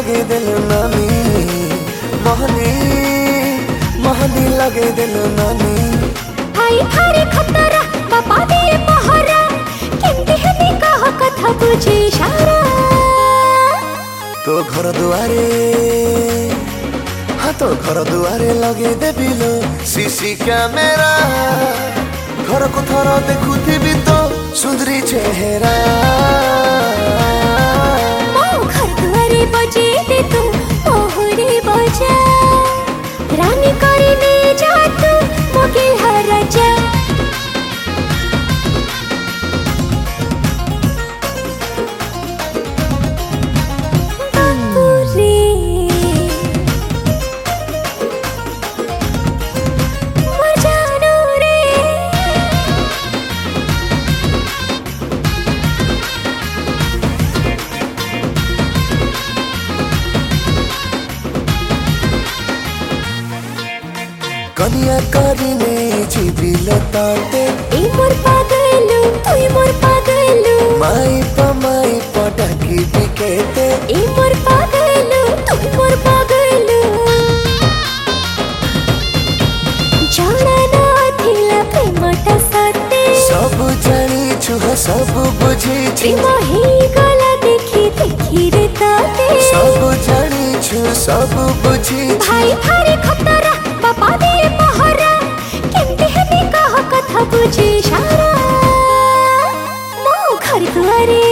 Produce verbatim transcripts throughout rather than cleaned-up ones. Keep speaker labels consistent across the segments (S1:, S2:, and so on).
S1: लगे दिल नानी मोहनी मोहनी लगे दिल नानी
S2: हाय थारे खतरा बापा दिए पहरा केमती हनी कह कथा बुझे इशारा
S1: तो घर दुआरे हाँ तो घर दुआरे लगे देबिलो सीसी कैमेरा घर को थर देखुथिबी तो सुंदरी चेहरा
S2: मो घर दुआरे बजे दे तू मोहरे बजा रानी करे ले जा तू मोके हर जा
S1: कनिया करिने जीविलो ताते
S2: ए मोर पागलू तुई मोर पागलू
S1: माई पमाई पटाकी बिकेते
S2: ए मोर पागलू तुई मोर पागलू जाना ना थिला प्रेमटा साथे
S1: सब जानी छु सब बुझी छि
S2: मोही गला देखी देखी रे ताते
S1: सब जानी छु सब बुझी
S2: भाई थारे खतरा बापा दिए पहरा केमती हनी कह कथा बुझे इशारा मो घर दुआरे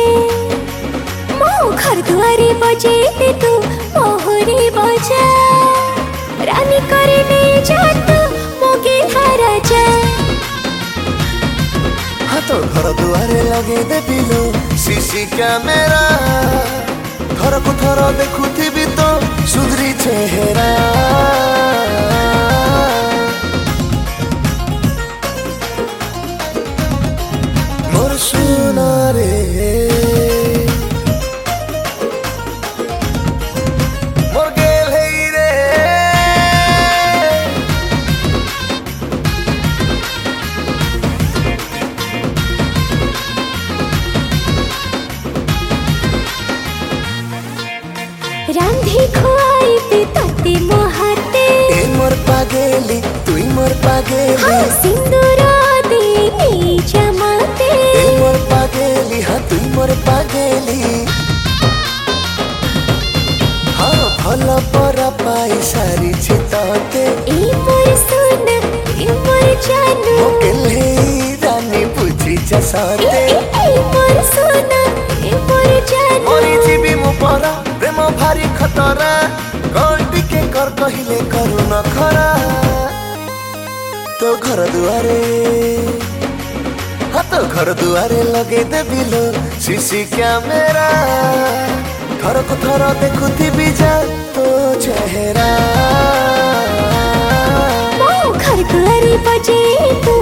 S2: मो घर दुआरे बजे दे तू मोहरे बजा रानी करे ले जा तू मोगे हरा जा
S1: हाँ तो घर दुआरे लगे देबिलो सीसी कैमेरा घर को थर देखुथिबी तो सुंदरी चेहरा मोर सोना रे मोर गेल हेई रे
S2: रांधी खुआई पे तते मोहाते
S1: ए मोर पागेली तुई मोर पागेली
S2: हाँ सिंदूरा दे नी जमाते
S1: ए मोर पागेली हाँ तुई मोर पागेली हाँ भल पर पाई सारी चिताते
S2: ए मोर सोना ए मोर जानू
S1: मोकेले रानी बुझी
S2: ए
S1: जसाते
S2: ए ए मोर सोना ए मोर जानू
S1: मोरी जीवी मु परा प्रेम भारी खतरा गल्टी के कर कहिले करू न खरा तो घर दुआरे हाँ तो घर दुआरे लगे देबिलो सीसी कैमेरा घर को थर देखुथिबी जा तो चेहरा
S2: मो घर दुआरे बजे तू